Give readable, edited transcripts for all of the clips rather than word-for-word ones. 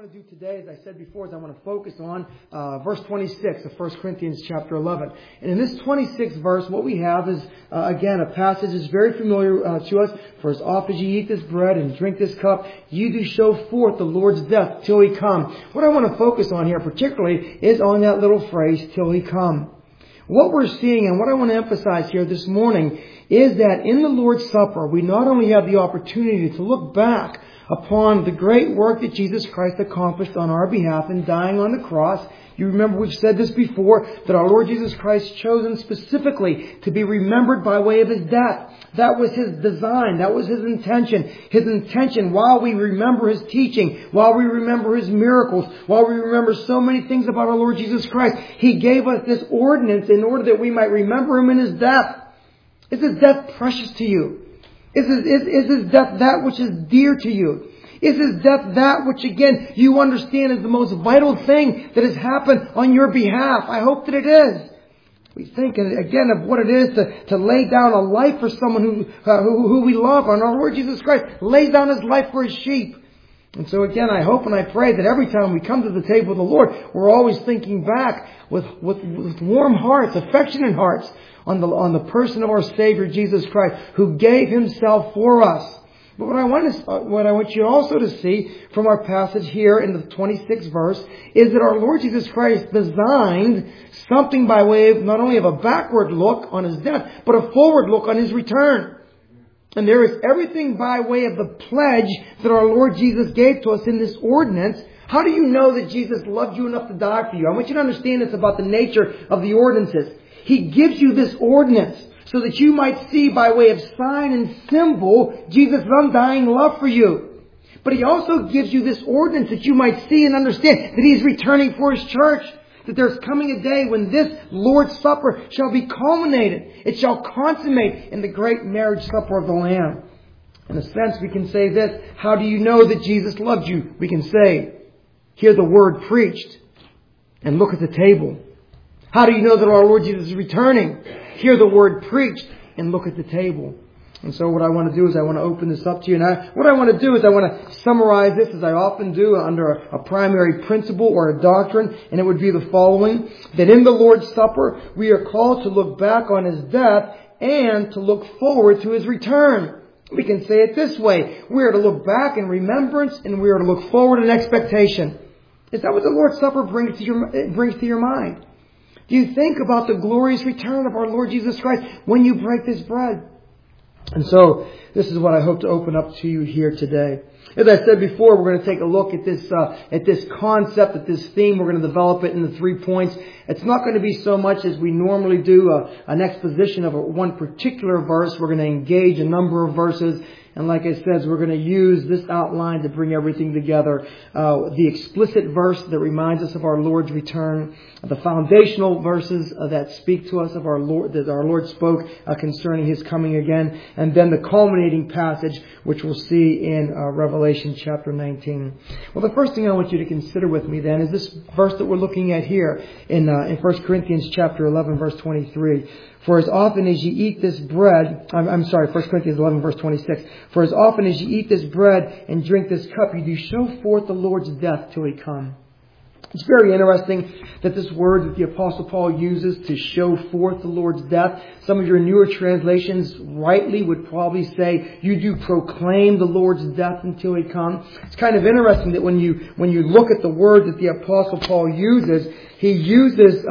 want to do today, as I said before, is I want to focus on verse 26 of 1 Corinthians chapter 11. And in this 26th verse, what we have is, again, a passage that's very familiar to us. For as often as you eat this bread and drink this cup, you do show forth the Lord's death till He come. What I want to focus on here particularly is on that little phrase, till He come. What we're seeing and what I want to emphasize here this morning is that in the Lord's Supper, we not only have the opportunity to look back upon the great work that Jesus Christ accomplished on our behalf in dying on the cross. You remember we've said this before, that our Lord Jesus Christ chosen specifically to be remembered by way of His death. That was His design. That was His intention. His intention while we remember His teaching, while we remember His miracles, while we remember so many things about our Lord Jesus Christ, He gave us this ordinance in order that we might remember Him in His death. Is His death precious to you? Is His death that which is dear to you? Is His death that which, again, you understand is the most vital thing that has happened on your behalf? I hope that it is. We think, again, of what it is to lay down a life for someone who we love. And our Lord Jesus Christ lays down His life for His sheep. And so, again, I hope and I pray that every time we come to the table of the Lord, we're always thinking back with warm hearts, affectionate hearts, on the person of our Savior Jesus Christ, who gave Himself for us. But what I want you also to see from our passage here in the 26th verse is that our Lord Jesus Christ designed something by way of not only of a backward look on His death, but a forward look on His return. And there is everything by way of the pledge that our Lord Jesus gave to us in this ordinance. How do you know that Jesus loved you enough to die for you? I want you to understand this about the nature of the ordinances. He gives you this ordinance so that you might see by way of sign and symbol Jesus' undying love for you. But He also gives you this ordinance that you might see and understand that He's returning for His church. That there's coming a day when this Lord's Supper shall be culminated. It shall consummate in the great marriage supper of the Lamb. In a sense, we can say this. How do you know that Jesus loved you? We can say, hear the word preached and look at the table. How do you know that our Lord Jesus is returning? Hear the word preached and look at the table. And so what I want to do is I want to open this up to you. And what I want to do is I want to summarize this as I often do under a primary principle or a doctrine. And it would be the following. That in the Lord's Supper, we are called to look back on His death and to look forward to His return. We can say it this way. We are to look back in remembrance and we are to look forward in expectation. Is that what the Lord's Supper brings to your mind? Do you think about the glorious return of our Lord Jesus Christ when you break this bread? And so, this is what I hope to open up to you here today. As I said before, we're going to take a look at this concept, at this theme. We're going to develop it in the 3 points. It's not going to be so much as we normally do an exposition of one particular verse. We're going to engage a number of verses. And like I said, we're going to use this outline to bring everything together. The explicit verse that reminds us of our Lord's return. The foundational verses that speak to us of our Lord, that our Lord spoke concerning His coming again. And then the culminating passage, which we'll see in Revelation chapter 19. Well, the first thing I want you to consider with me then is this verse that we're looking at here in 1 Corinthians chapter 11, verse 23. For as often as ye eat this bread, 1 Corinthians 11, verse 26. For as often as ye eat this bread and drink this cup, you do show forth the Lord's death till He come. It's very interesting that this word that the Apostle Paul uses to show forth the Lord's death. Some of your newer translations rightly would probably say, you do proclaim the Lord's death until He comes. It's kind of interesting that when you look at the word that the Apostle Paul uses, he uses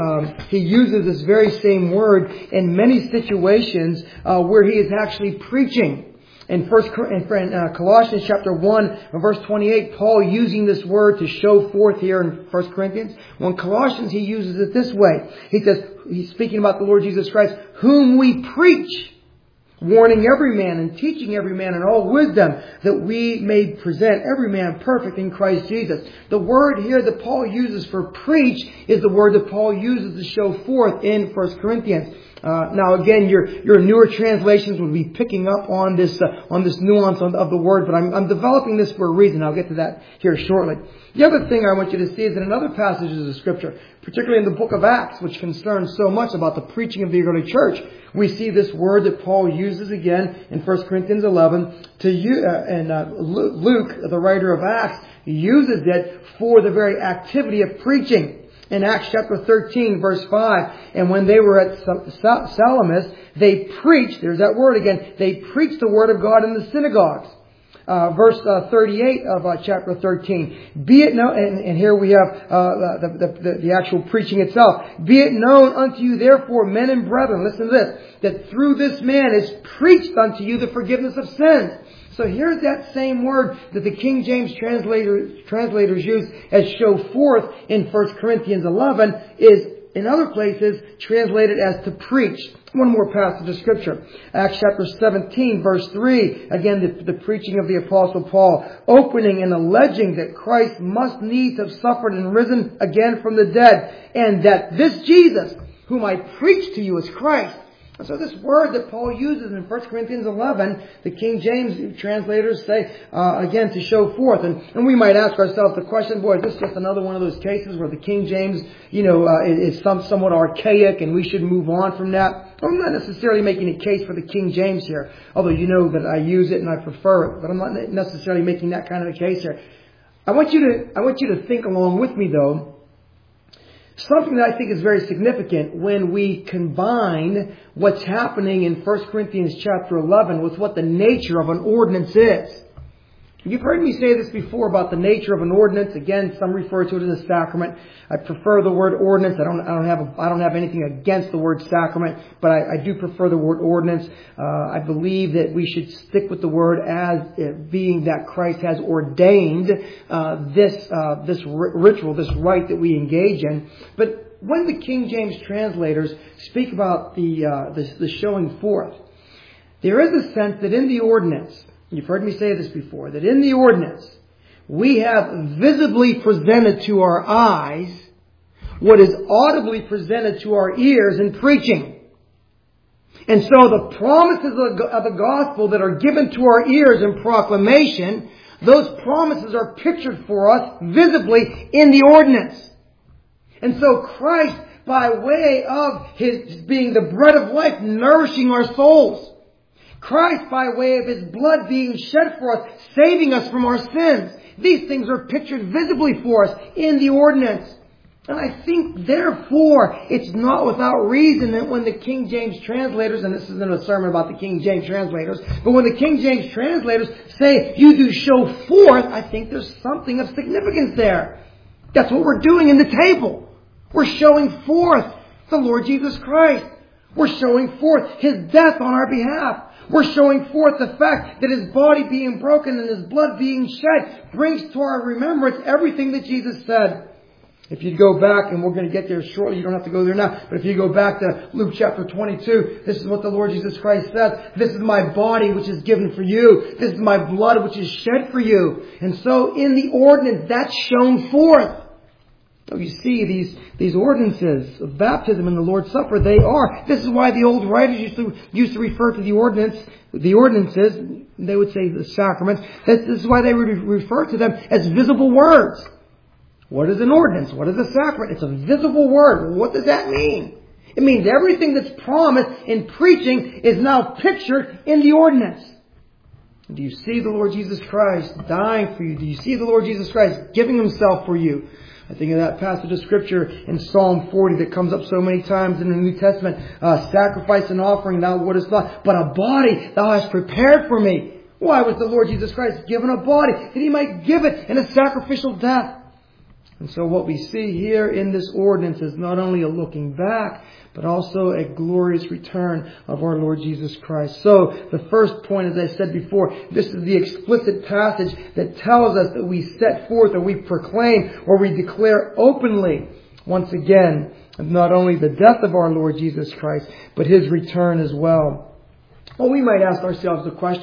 this very same word in many situations where he is actually preaching. In Colossians chapter 1, verse 28, Paul using this word to show forth here in 1 Corinthians. Well, in Colossians, he uses it this way. He says, he's speaking about the Lord Jesus Christ, whom we preach, warning every man and teaching every man in all wisdom, that we may present every man perfect in Christ Jesus. The word here that Paul uses for preach is the word that Paul uses to show forth in 1 Corinthians. Now again, your newer translations would be picking up on this nuance of the word, but I'm developing this for a reason. I'll get to that here shortly. The other thing I want you to see is in another passages of Scripture, particularly in the book of Acts, which concerns so much about the preaching of the early church, we see this word that Paul uses again in 1 Corinthians 11 and Luke, the writer of Acts, uses it for the very activity of preaching. In Acts chapter 13, verse 5, and when they were at Salamis, they preached, there's that word again, they preached the word of God in the synagogues. Verse 38 of chapter 13. Be it known, and here we have the actual preaching itself. Be it known unto you, therefore, men and brethren, listen to this, that through this man is preached unto you the forgiveness of sins. So here's that same word that the King James translators use as show forth in 1 Corinthians 11 is in other places translated as to preach. One more passage of Scripture. Acts chapter 17 verse 3. Again, the preaching of the Apostle Paul. Opening and alleging that Christ must needs have suffered and risen again from the dead. And that this Jesus, whom I preach to you, is Christ. And so this word that Paul uses in 1 Corinthians 11, the King James translators say, again, to show forth. And we might ask ourselves the question, boy, is this just another one of those cases where the King James, is somewhat archaic and we should move on from that? I'm not necessarily making a case for the King James here, although you know that I use it and I prefer it, but I'm not necessarily making that kind of a case here. I want you to think along with me, though, something that I think is very significant when we combine what's happening in 1 Corinthians chapter 11 with what the nature of an ordinance is. You've heard me say this before about the nature of an ordinance. Again, some refer to it as a sacrament. I prefer the word ordinance. I don't have anything against the word sacrament, but I do prefer the word ordinance. I believe that we should stick with the word as being that Christ has ordained this ritual, this rite that we engage in. But when the King James translators speak about the showing forth, there is a sense that in the ordinance, you've heard me say this before, that in the ordinance, we have visibly presented to our eyes what is audibly presented to our ears in preaching. And so the promises of the gospel that are given to our ears in proclamation, those promises are pictured for us visibly in the ordinance. And so Christ, by way of His being the bread of life, nourishing our souls, Christ, by way of His blood being shed for us, saving us from our sins. These things are pictured visibly for us in the ordinance. And I think, therefore, it's not without reason that when the King James translators, and this isn't a sermon about the King James translators, but when the King James translators say, you do show forth, I think there's something of significance there. That's what we're doing in the table. We're showing forth the Lord Jesus Christ. We're showing forth His death on our behalf. We're showing forth the fact that His body being broken and His blood being shed brings to our remembrance everything that Jesus said. If you go back, and we're going to get there shortly, you don't have to go there now, but if you go back to Luke chapter 22, this is what the Lord Jesus Christ says. This is my body which is given for you. This is my blood which is shed for you. And so in the ordinance, that's shown forth. So you see, these ordinances of baptism and the Lord's Supper, this is why the old writers used to refer to the ordinances, they would say the sacraments, this is why they would refer to them as visible words. What is an ordinance? What is a sacrament? It's a visible word. Well, what does that mean? It means everything that's promised in preaching is now pictured in the ordinance. Do you see the Lord Jesus Christ dying for you? Do you see the Lord Jesus Christ giving Himself for you? I think of that passage of Scripture in Psalm 40 that comes up so many times in the New Testament. Sacrifice and offering thou wouldest not, but a body thou hast prepared for me. Why was the Lord Jesus Christ given a body? That He might give it in a sacrificial death. And so what we see here in this ordinance is not only a looking back, but also a glorious return of our Lord Jesus Christ. So the first point, as I said before, this is the explicit passage that tells us that we set forth or we proclaim or we declare openly, once again, not only the death of our Lord Jesus Christ, but His return as well. Well, we might ask ourselves the question,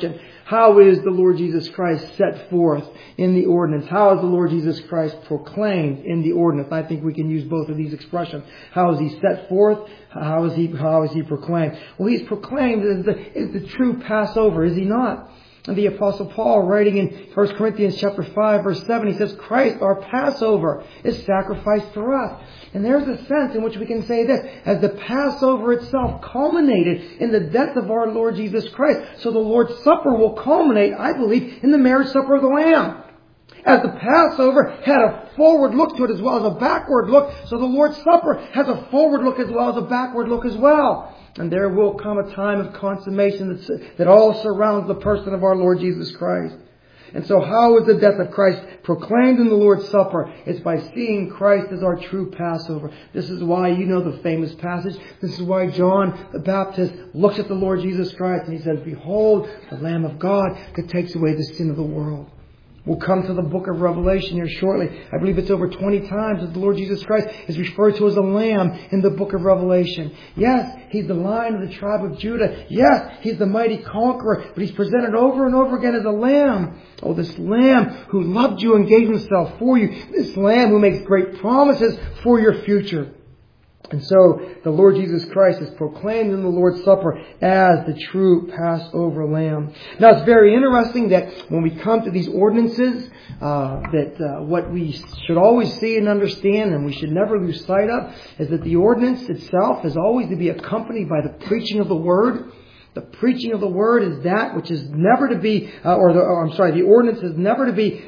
How is the Lord Jesus Christ set forth in the ordinance? How is the Lord Jesus Christ proclaimed in the ordinance? I think we can use both of these expressions. How is He set forth? How is He proclaimed? Well, He's proclaimed as the true Passover, is He not? And the Apostle Paul, writing in 1 Corinthians chapter 5, verse 7, he says, Christ, our Passover, is sacrificed for us. And there's a sense in which we can say this, as the Passover itself culminated in the death of our Lord Jesus Christ, so the Lord's Supper will culminate, I believe, in the marriage supper of the Lamb. As the Passover had a forward look to it as well as a backward look, so the Lord's Supper has a forward look as well as a backward look as well. And there will come a time of consummation that all surrounds the person of our Lord Jesus Christ. And so how is the death of Christ proclaimed in the Lord's Supper? It's by seeing Christ as our true Passover. This is why you know the famous passage. This is why John the Baptist looks at the Lord Jesus Christ and he says, Behold, the Lamb of God that takes away the sin of the world. We'll come to the book of Revelation here shortly. I believe it's over 20 times that the Lord Jesus Christ is referred to as a lamb in the book of Revelation. Yes, He's the Lion of the tribe of Judah. Yes, He's the mighty conqueror. But He's presented over and over again as a lamb. Oh, this lamb who loved you and gave Himself for you. This lamb who makes great promises for your future. And so the Lord Jesus Christ is proclaimed in the Lord's Supper as the true Passover Lamb. Now it's very interesting that when we come to these ordinances, what we should always see and understand, and we should never lose sight of, is that the ordinance itself is always to be accompanied by the preaching of the Word. The preaching of the Word is that which is never to be, the ordinance is never to be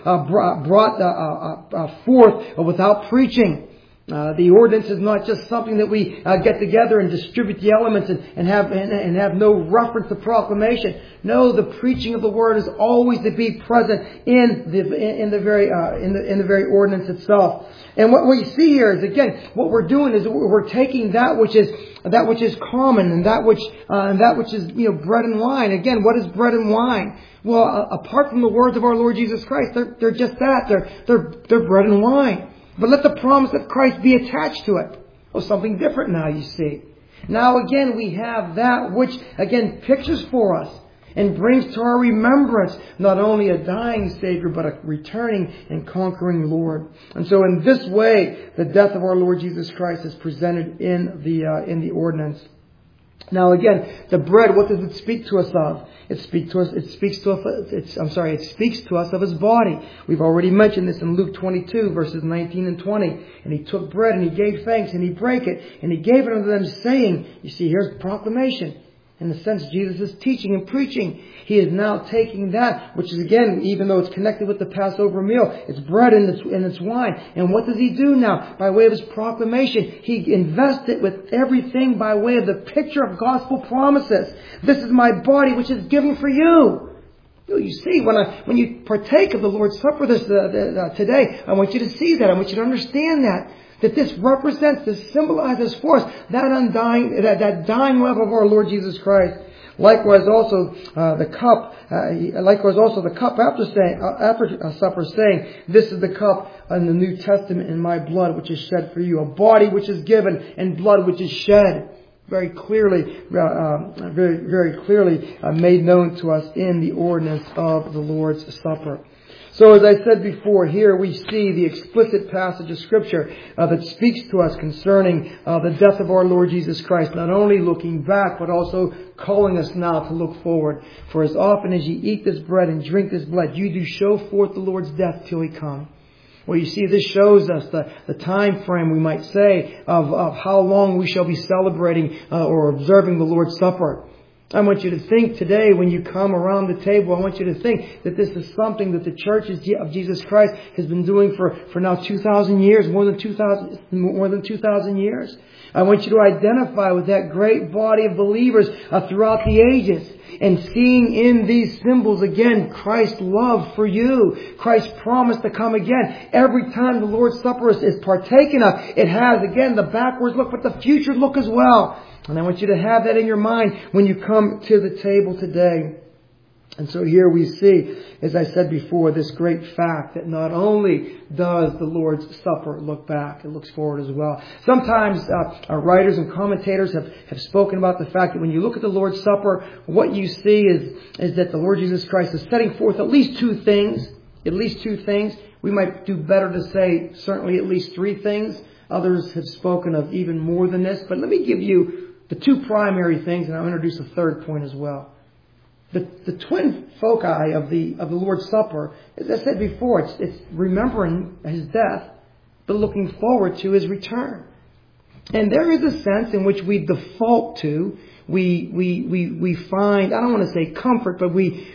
brought forth without preaching. The ordinance is not just something that we get together and distribute the elements and have no reference to proclamation. No, the preaching of the Word is always to be present in the very ordinance itself. And what we see here is, again, what we're doing is we're taking that which is common and that which is bread and wine. Again, what is bread and wine? Well, apart from the words of our Lord Jesus Christ, they're just that. They're bread and wine. But let the promise of Christ be attached to it. Oh, something different now, you see. Now again, we have that which, again, pictures for us and brings to our remembrance not only a dying Savior, but a returning and conquering Lord. And so in this way, the death of our Lord Jesus Christ is presented in the ordinance. Now again, the bread, what does it speak to us of? It speaks to us of His body. We've already mentioned this in Luke 22, verses 19 and 20. And He took bread and He gave thanks and He brake it and He gave it unto them, saying, you see, here's proclamation. In the sense Jesus is teaching and preaching. He is now taking that, which is again, even though it's connected with the Passover meal, it's bread and it's wine. And what does He do now? By way of His proclamation, He invests it with everything by way of the picture of gospel promises. This is my body which is given for you. You see, when you partake of the Lord's Supper today, I want you to see that. I want you to understand that this represents, this symbolizes for us that dying love of our Lord Jesus Christ. Likewise also the cup after supper, saying, this is the cup in the New Testament in my blood which is shed for you, a body which is given and blood which is shed. Very clearly made known to us in the ordinance of the Lord's Supper. So as I said before, here we see the explicit passage of Scripture that speaks to us concerning the death of our Lord Jesus Christ, not only looking back, but also calling us now to look forward. For as often as ye eat this bread and drink this blood, you do show forth the Lord's death till He come. Well, you see, this shows us the time frame, we might say, of how long we shall be celebrating or observing the Lord's Supper. I want you to think today, when you come around the table, I want you to think that this is something that the Church of Jesus Christ has been doing for now 2,000 years, more than 2,000 years. I want you to identify with that great body of believers throughout the ages. And seeing in these symbols again Christ's love for you, Christ's promise to come again. Every time the Lord's Supper is partaken of, it has again the backwards look, but the future look as well. And I want you to have that in your mind when you come to the table today. And so here we see, as I said before, this great fact that not only does the Lord's Supper look back, it looks forward as well. Sometimes our writers and commentators have spoken about the fact that when you look at the Lord's Supper, what you see is that the Lord Jesus Christ is setting forth at least two things. At least two things. We might do better to say certainly at least three things. Others have spoken of even more than this. But let me give you the two primary things, and I'll introduce a third point as well. The twin foci of the Lord's Supper, as I said before, it's remembering His death, but looking forward to His return. And there is a sense in which we default to, we find, I don't want to say comfort, but we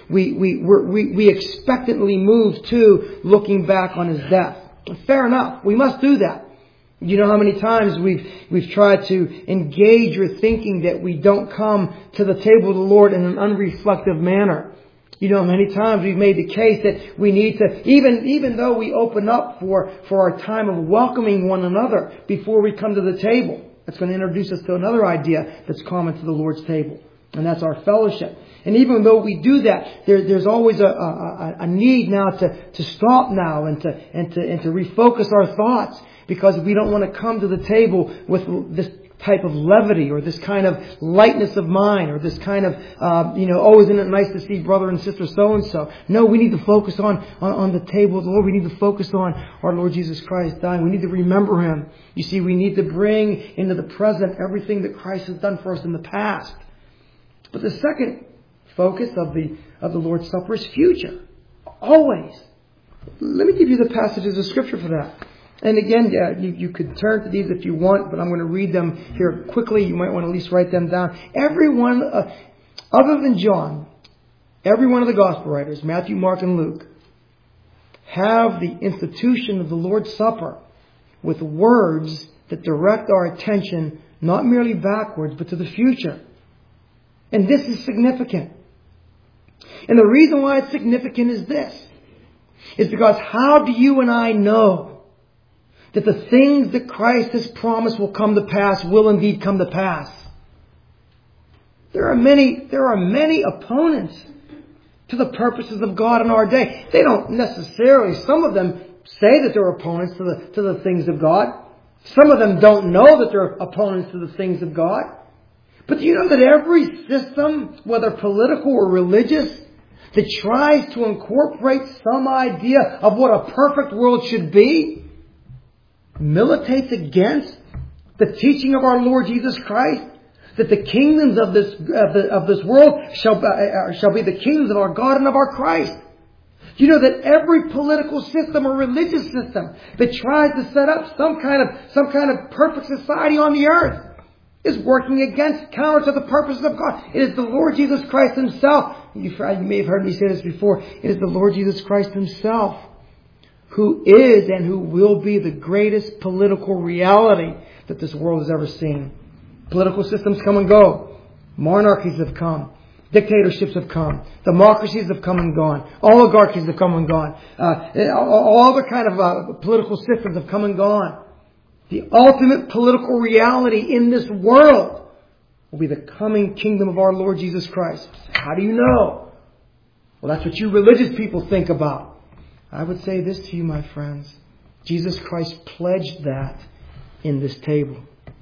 expectantly move to looking back on His death. Fair enough. We must do that. You know how many times we've tried to engage your thinking that we don't come to the table of the Lord in an unreflective manner. You know how many times we've made the case that we need to, even though we open up for our time of welcoming one another before we come to the table. That's going to introduce us to another idea that's common to the Lord's table. And that's our fellowship. And even though we do that, there's always a need now to stop now and to refocus our thoughts. Because we don't want to come to the table with this type of levity or this kind of lightness of mind or this kind of, oh, isn't it nice to see brother and sister so-and-so? No, we need to focus on the table of the Lord. We need to focus on our Lord Jesus Christ dying. We need to remember Him. You see, we need to bring into the present everything that Christ has done for us in the past. But the second focus of the Lord's Supper is future. Always. Let me give you the passages of Scripture for that. And again, you could turn to these if you want, but I'm going to read them here quickly. You might want to at least write them down. Every one, other than John, every one of the Gospel writers, Matthew, Mark, and Luke, have the institution of the Lord's Supper with words that direct our attention not merely backwards, but to the future. And this is significant. And the reason why it's significant is this. Is because how do you and I know that the things that Christ has promised will come to pass will indeed come to pass? There are many opponents to the purposes of God in our day. They don't necessarily, some of them say that they're opponents to the things of God. Some of them don't know that they're opponents to the things of God. But do you know that every system, whether political or religious, that tries to incorporate some idea of what a perfect world should be, militates against the teaching of our Lord Jesus Christ, that the kingdoms of this world shall be the kingdoms of our God and of our Christ. You know that every political system or religious system that tries to set up some kind of perfect society on the earth is working against, counter to the purposes of God. It is the Lord Jesus Christ Himself. You may have heard me say this before. It is the Lord Jesus Christ Himself who is and who will be the greatest political reality that this world has ever seen. Political systems come and go. Monarchies have come. Dictatorships have come. Democracies have come and gone. Oligarchies have come and gone. All other kind of political systems have come and gone. The ultimate political reality in this world will be the coming kingdom of our Lord Jesus Christ. How do you know? Well, that's what you religious people think about. I would say this to you, my friends. Jesus Christ pledged that in this table.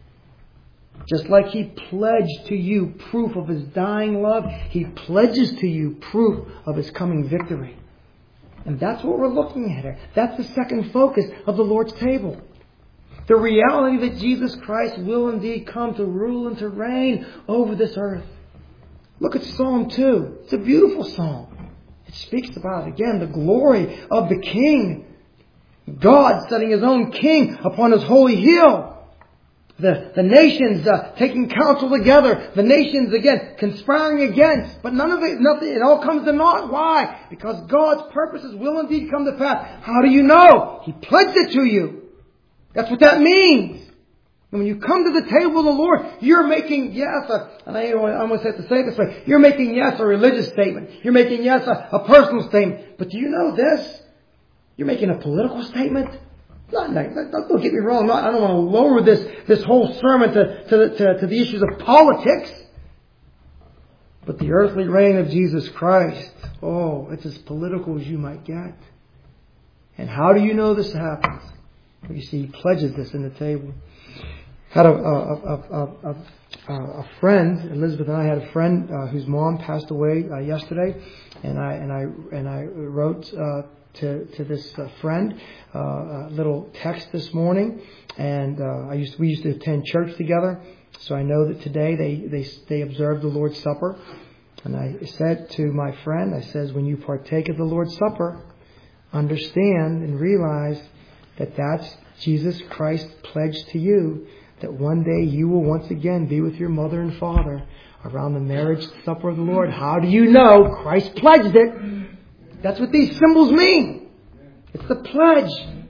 Just like He pledged to you proof of His dying love, He pledges to you proof of His coming victory. And that's what we're looking at here. That's the second focus of the Lord's table. The reality that Jesus Christ will indeed come to rule and to reign over this earth. Look at Psalm 2. It's a beautiful psalm. It speaks about, again, the glory of the King. God setting His own King upon His holy hill. The nations taking counsel together. The nations, again, conspiring against. But nothing, it all comes to naught. Why? Because God's purposes will indeed come to pass. How do you know? He pledged it to you. That's what that means. And when you come to the table of the Lord, you're making, yes, and I almost have to say it this way, you're making, yes, a religious statement. You're making, yes, a personal statement. But do you know this? You're making a political statement. Don't get me wrong. I don't want to lower this whole sermon to the issues of politics. But the earthly reign of Jesus Christ, oh, it's as political as you might get. And how do you know this happens? Well, you see, He pledges this in the table. Had a friend, Elizabeth and I had a friend whose mom passed away yesterday, and I wrote to this friend a little text this morning, and we used to attend church together, so I know that today they observed the Lord's Supper, and I said to my friend, I says, when you partake of the Lord's Supper, understand and realize that that's Jesus Christ pledged to you that one day you will once again be with your mother and father around the marriage supper of the Lord. How do you know? Christ pledged it. That's what these symbols mean. It's the pledge.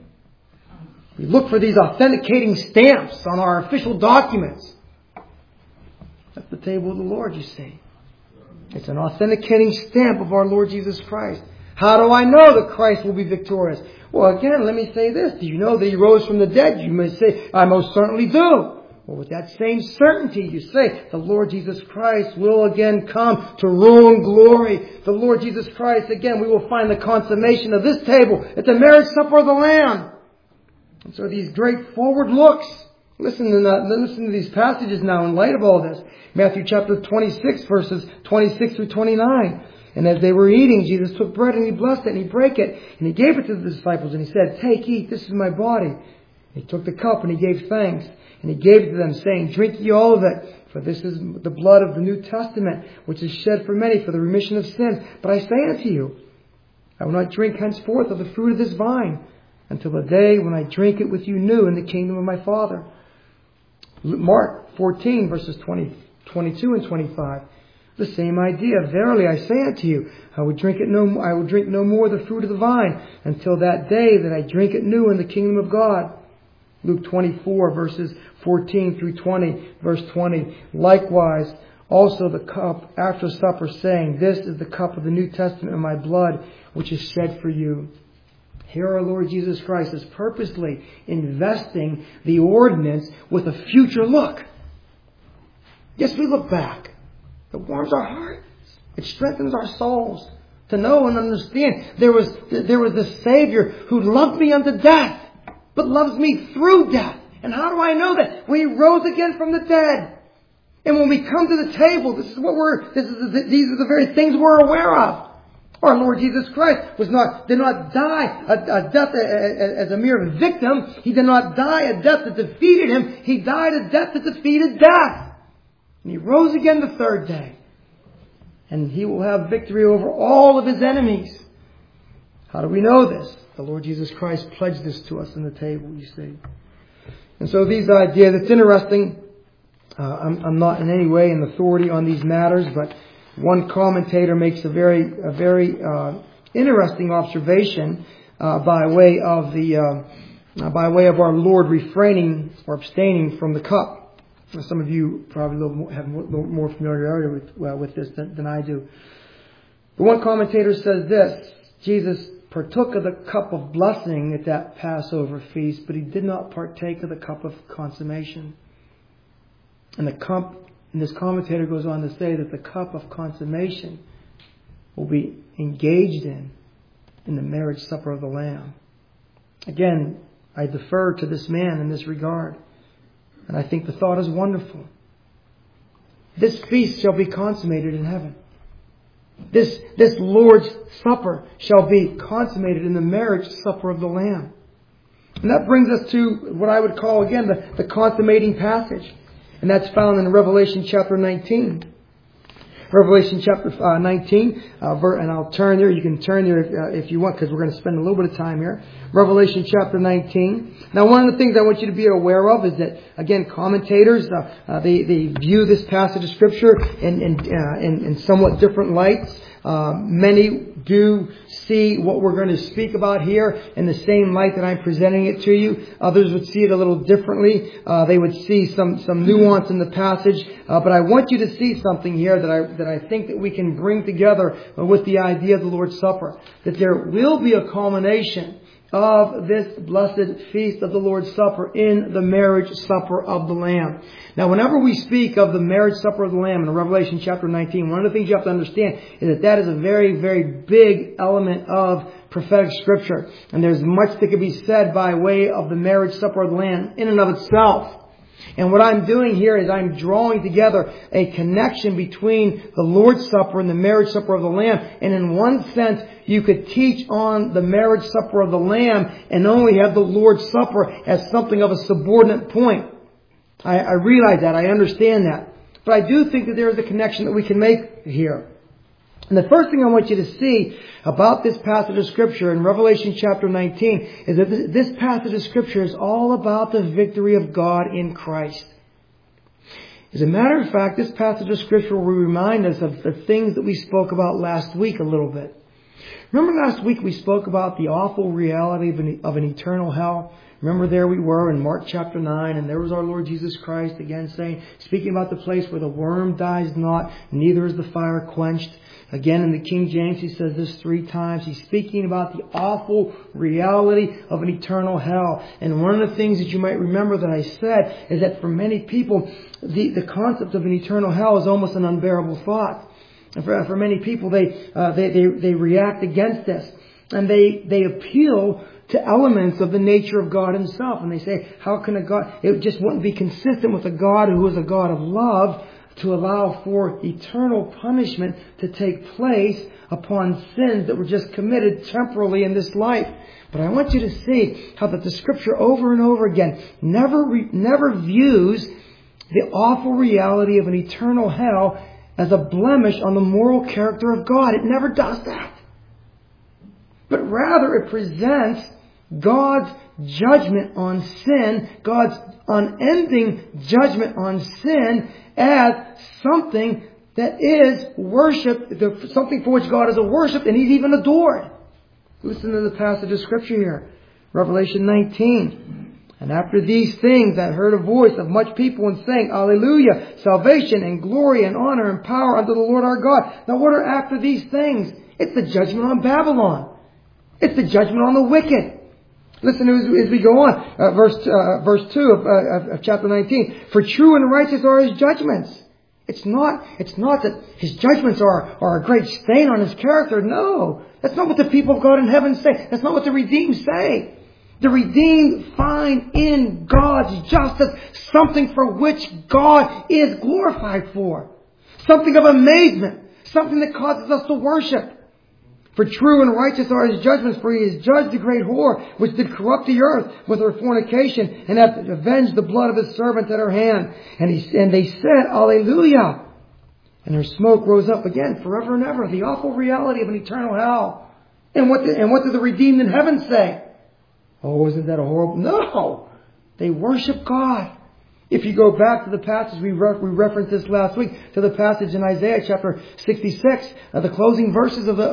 We look for these authenticating stamps on our official documents. That's the table of the Lord, you see. It's an authenticating stamp of our Lord Jesus Christ. How do I know that Christ will be victorious? Well, again, let me say this. Do you know that He rose from the dead? You may say, I most certainly do. Well, with that same certainty, you say, the Lord Jesus Christ will again come to rule in glory. The Lord Jesus Christ, again, we will find the consummation of this table at the marriage supper of the Lamb. And so these great forward looks. Listen to these passages now in light of all this. Matthew chapter 26, verses 26 through 29. And as they were eating, Jesus took bread and He blessed it and He brake it and He gave it to the disciples and He said, take, eat, this is my body. And He took the cup and He gave thanks and He gave it to them, saying, drink ye all of it, for this is the blood of the New Testament, which is shed for many for the remission of sins. But I say unto you, I will not drink henceforth of the fruit of this vine until the day when I drink it with you new in the kingdom of my Father. Mark 14, verses 22 and 25. The same idea. Verily I say unto you, I will drink no more the fruit of the vine until that day that I drink it new in the kingdom of God. Luke 24, verses 14 through 20, verse 20. Likewise, also the cup after supper, saying, this is the cup of the New Testament in my blood, which is shed for you. Here our Lord Jesus Christ is purposely investing the ordinance with a future look. Yes, we look back. It warms our hearts. It strengthens our souls to know and understand there was the Savior who loved me unto death, but loves me through death. And how do I know that? Well, He rose again from the dead. And when we come to the table, these are the very things we're aware of. Our Lord Jesus Christ did not die a death as a mere victim. He did not die a death that defeated Him. He died a death that defeated death. And He rose again the third day. And He will have victory over all of His enemies. How do we know this? The Lord Jesus Christ pledged this to us in the table, you see. And so these ideas, it's interesting. I'm not in any way an authority on these matters, but one commentator makes a very interesting observation by way of our Lord refraining or abstaining from the cup. Some of you probably have a little more familiarity with this than I do. But one commentator says this: Jesus partook of the cup of blessing at that Passover feast, but He did not partake of the cup of consummation. And this commentator goes on to say that the cup of consummation will be engaged in the marriage supper of the Lamb. Again, I defer to this man in this regard. And I think the thought is wonderful. This feast shall be consummated in heaven. This Lord's Supper shall be consummated in the marriage supper of the Lamb. And that brings us to what I would call, again, the consummating passage. And that's found in Revelation chapter 19. Revelation chapter 19, and I'll turn there. You can turn there if you want, because we're going to spend a little bit of time here. Revelation chapter 19. Now, one of the things I want you to be aware of is that, again, commentators, they view this passage of Scripture in somewhat different lights. Many do see what we're going to speak about here in the same light that I'm presenting it to you. Others would see it a little differently. They would see some nuance in the passage. But I want you to see something here that I think that we can bring together with the idea of the Lord's Supper. That there will be a culmination of this blessed feast of the Lord's Supper in the marriage supper of the Lamb. Now, whenever we speak of the marriage supper of the Lamb in Revelation chapter 19, one of the things you have to understand is that that is a very, very big element of prophetic scripture. And there's much that could be said by way of the marriage supper of the Lamb in and of itself. And what I'm doing here is I'm drawing together a connection between the Lord's Supper and the marriage supper of the Lamb. And in one sense, you could teach on the marriage supper of the Lamb and only have the Lord's Supper as something of a subordinate point. I realize that. I understand that. But I do think that there is a connection that we can make here. And the first thing I want you to see about this passage of Scripture in Revelation chapter 19 is that this passage of Scripture is all about the victory of God in Christ. As a matter of fact, this passage of Scripture will remind us of the things that we spoke about last week a little bit. Remember last week we spoke about the awful reality of an eternal hell? Remember there we were in Mark chapter 9, and there was our Lord Jesus Christ again speaking about the place where the worm dies not, neither is the fire quenched. Again, in the King James, he says this 3 times. He's speaking about the awful reality of an eternal hell. And one of the things that you might remember that I said is that for many people, the concept of an eternal hell is almost an unbearable thought. And for many people, they react against this. And they appeal to elements of the nature of God Himself. And they say, how can a God, it just wouldn't be consistent with a God who is a God of love to allow for eternal punishment to take place upon sins that were just committed temporally in this life. But I want you to see how that the Scripture over and over again never views the awful reality of an eternal hell as a blemish on the moral character of God. It never does that. But rather it presents God's judgment on sin, God's unending judgment on sin as something that is worshipped, something for which God is worshipped and He's even adored. Listen to the passage of Scripture here. Revelation 19. And after these things I heard a voice of much people and saying, Alleluia, salvation and glory and honor and power unto the Lord our God. Now what are after these things? It's the judgment on Babylon. It's the judgment on the wicked. Listen as we go on. Verse 2 of chapter 19. For true and righteous are His judgments. It's not that His judgments are a great stain on His character. No. That's not what the people of God in heaven say. That's not what the redeemed say. The redeemed find in God's justice something for which God is glorified for. Something of amazement. Something that causes us to worship. For true and righteous are His judgments, for He has judged the great whore, which did corrupt the earth with her fornication, and hath avenged the blood of His servants at her hand. And they said, Alleluia. And her smoke rose up again forever and ever. The awful reality of an eternal hell. And what did the redeemed in heaven say? Oh, isn't that a horrible... No! They worship God. If you go back to the passage, we referenced this last week, to the passage in Isaiah chapter 66, the closing verses of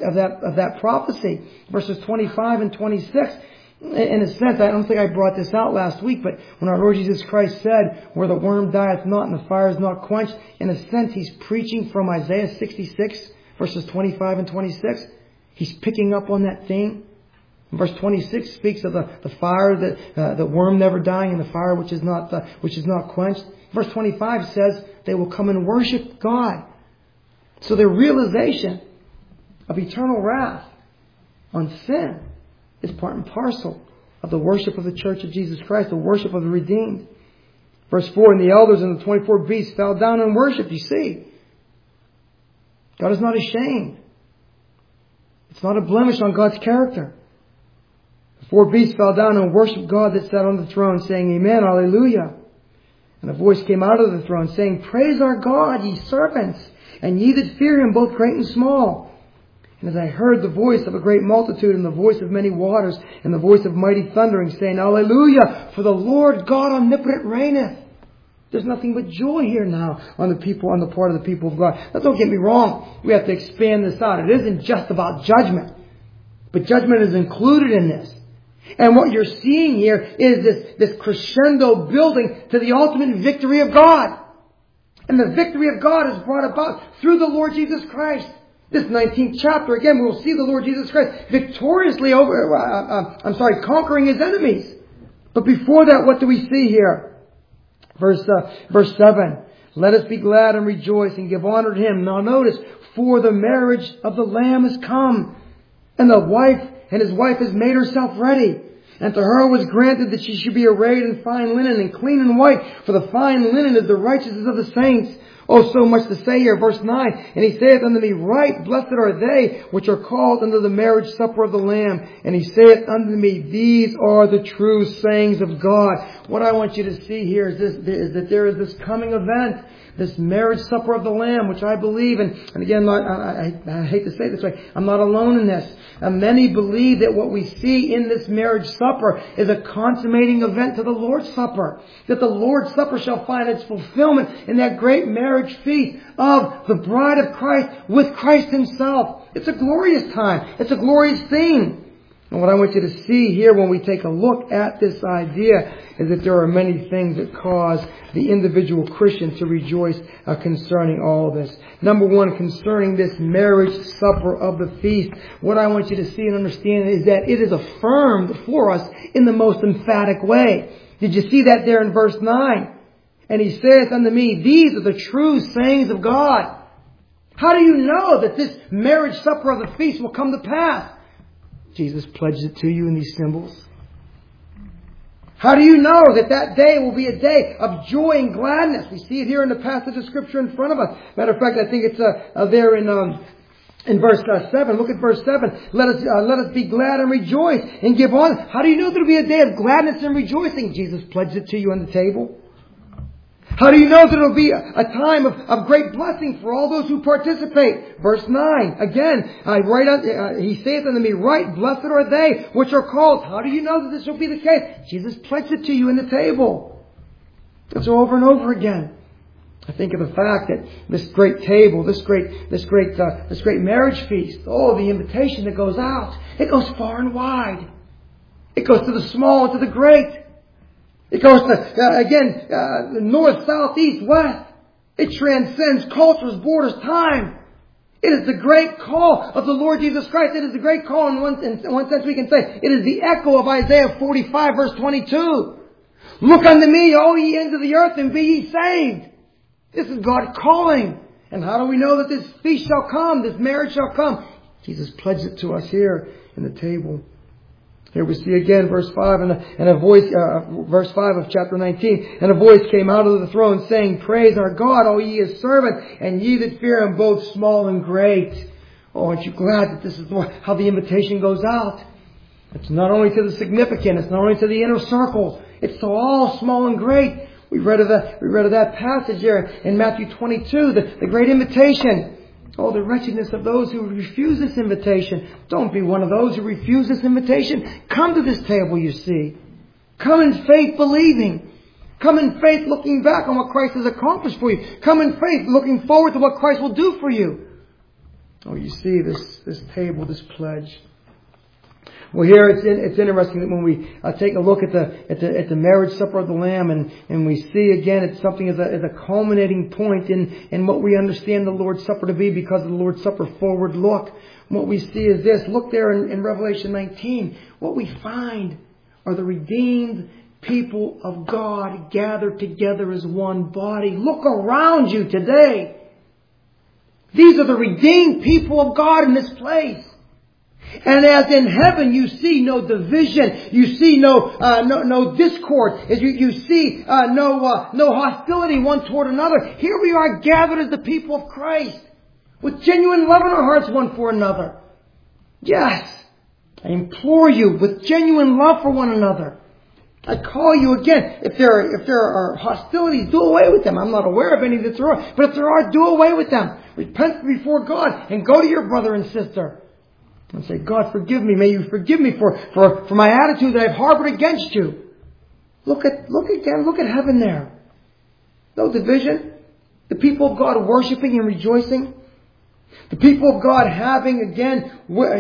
that prophecy, verses 25 and 26. In a sense, I don't think I brought this out last week, but when our Lord Jesus Christ said, where the worm dieth not and the fire is not quenched, in a sense, He's preaching from Isaiah 66, verses 25 and 26. He's picking up on that theme. Verse 26 speaks of the fire, the worm never dying, and the fire which is not quenched. Verse 25 says they will come and worship God. So their realization of eternal wrath on sin is part and parcel of the worship of the Church of Jesus Christ, the worship of the redeemed. Verse 4, and the elders and the 24 beasts fell down and worshipped. You see, God is not ashamed. It's not a blemish on God's character. 4 beasts fell down and worshipped God that sat on the throne, saying, Amen, Alleluia. And a voice came out of the throne, saying, Praise our God, ye servants, and ye that fear Him, both great and small. And as I heard the voice of a great multitude, and the voice of many waters, and the voice of mighty thundering, saying, Alleluia, for the Lord God omnipotent reigneth. There's nothing but joy here now on the part of the people of God. Now don't get me wrong. We have to expand this out. It isn't just about judgment. But judgment is included in this. And what you're seeing here is this crescendo building to the ultimate victory of God. And the victory of God is brought about through the Lord Jesus Christ. This 19th chapter, again, we'll see the Lord Jesus Christ victoriously conquering His enemies. But before that, what do we see here? Verse 7. Let us be glad and rejoice and give honor to Him. Now notice, for the marriage of the Lamb is come, and His wife has made herself ready. And to her was granted that she should be arrayed in fine linen and clean and white, for the fine linen is the righteousness of the saints. Oh, so much to say here. Verse 9. And He saith unto me, Right, blessed are they which are called unto the marriage supper of the Lamb. And He saith unto me, These are the true sayings of God. What I want you to see here is that there is this coming event, this marriage supper of the Lamb, which I believe, and again, I hate to say it this way, I'm not alone in this. Many believe that what we see in this marriage supper is a consummating event to the Lord's Supper. That the Lord's Supper shall find its fulfillment in that great marriage feast of the bride of Christ with Christ Himself. It's a glorious time. It's a glorious theme. And what I want you to see here when we take a look at this idea is that there are many things that cause the individual Christian to rejoice concerning all of this. Number one, concerning this marriage supper of the feast, what I want you to see and understand is that it is affirmed for us in the most emphatic way. Did you see that there in verse 9? And He saith unto me, These are the true sayings of God. How do you know that this marriage supper of the feast will come to pass? Jesus pledged it to you in these symbols. How do you know that that day will be a day of joy and gladness? We see it here in the passage of Scripture in front of us. Matter of fact, I think it's there in verse 7. Look at verse 7. Let us be glad and rejoice and give honor. How do you know there will be a day of gladness and rejoicing? Jesus pledged it to you on the table. How do you know that it will be a time of great blessing for all those who participate? Verse 9. Again, He saith unto me, Right, blessed are they which are called. How do you know that this will be the case? Jesus pledged it to you in the table. That's over and over again. I think of the fact that this great table, this great marriage feast, the invitation that goes out, it goes far and wide. It goes to the small and to the great. It goes to, north, south, east, west. It transcends cultures, borders, time. It is the great call of the Lord Jesus Christ. It is the great call in one sense we can say. It is the echo of Isaiah 45 verse 22. Look unto me, all ye ends of the earth, and be ye saved. This is God calling. And how do we know that this feast shall come, this marriage shall come? Jesus pledged it to us here in the table. Here we see again verse 5 and a voice, verse 5 of chapter 19. And a voice came out of the throne saying, Praise our God, all ye His servants, and ye that fear Him, both small and great. Oh, aren't you glad that this is how the invitation goes out? It's not only to the significant, it's not only to the inner circle, it's to all small and great. We read of that passage here in Matthew 22, the great invitation. Oh, the wretchedness of those who refuse this invitation. Don't be one of those who refuse this invitation. Come to this table, you see. Come in faith believing. Come in faith looking back on what Christ has accomplished for you. Come in faith looking forward to what Christ will do for you. Oh, you see this table, this pledge. Well, here it's interesting that when we take a look at the marriage supper of the Lamb, and we see again it's something as a culminating point in what we understand the Lord's Supper to be because of the Lord's Supper forward look. What we see is this. Look there in Revelation 19. What we find are the redeemed people of God gathered together as one body. Look around you today. These are the redeemed people of God in this place. And as in heaven you see no division, you see no discord, as you see no hostility one toward another. Here we are gathered as the people of Christ, with genuine love in our hearts one for another. Yes, I implore you, with genuine love for one another. I call you again, if there are hostilities, do away with them. I'm not aware of any that there are, but if there are, do away with them. Repent before God and go to your brother and sister and say, God, forgive me. May you forgive me for my attitude that I've harbored against you. Look at heaven there. No division. The people of God worshiping and rejoicing. The people of God having again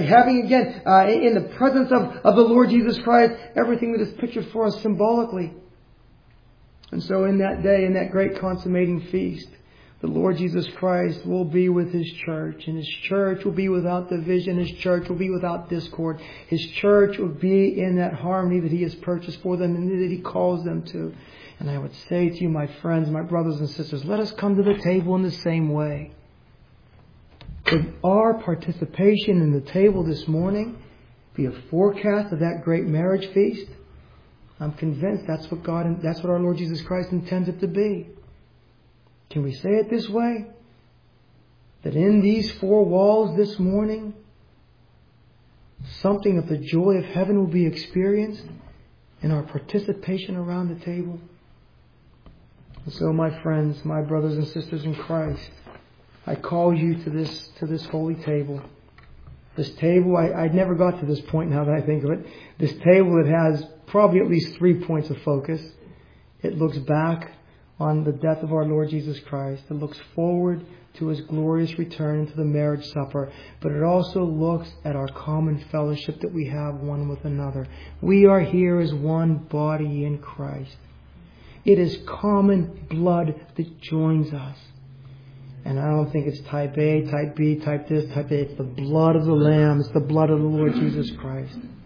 in the presence of the Lord Jesus Christ, everything that is pictured for us symbolically. And so in that day, in that great consummating feast, The Lord Jesus Christ will be with His church, and His church will be without division. His church will be without discord. His church will be in that harmony that He has purchased for them and that He calls them to. And I would say to you, my friends, my brothers and sisters, let us come to the table in the same way. Could our participation in the table this morning be a forecast of that great marriage feast? I'm convinced that's what our Lord Jesus Christ intends it to be. Can we say it this way? That in these four walls this morning, something of the joy of heaven will be experienced in our participation around the table? And so, my friends, my brothers and sisters in Christ, I call you to this holy table. This table, I never got to this point now that I think of it. This table that has probably at least 3 points of focus. It looks back on the death of our Lord Jesus Christ. It looks forward to His glorious return into the marriage supper. But it also looks at our common fellowship that we have one with another. We are here as one body in Christ. It is common blood that joins us. And I don't think it's type A, type B, type this, type A. It's the blood of the Lamb. It's the blood of the Lord Jesus Christ.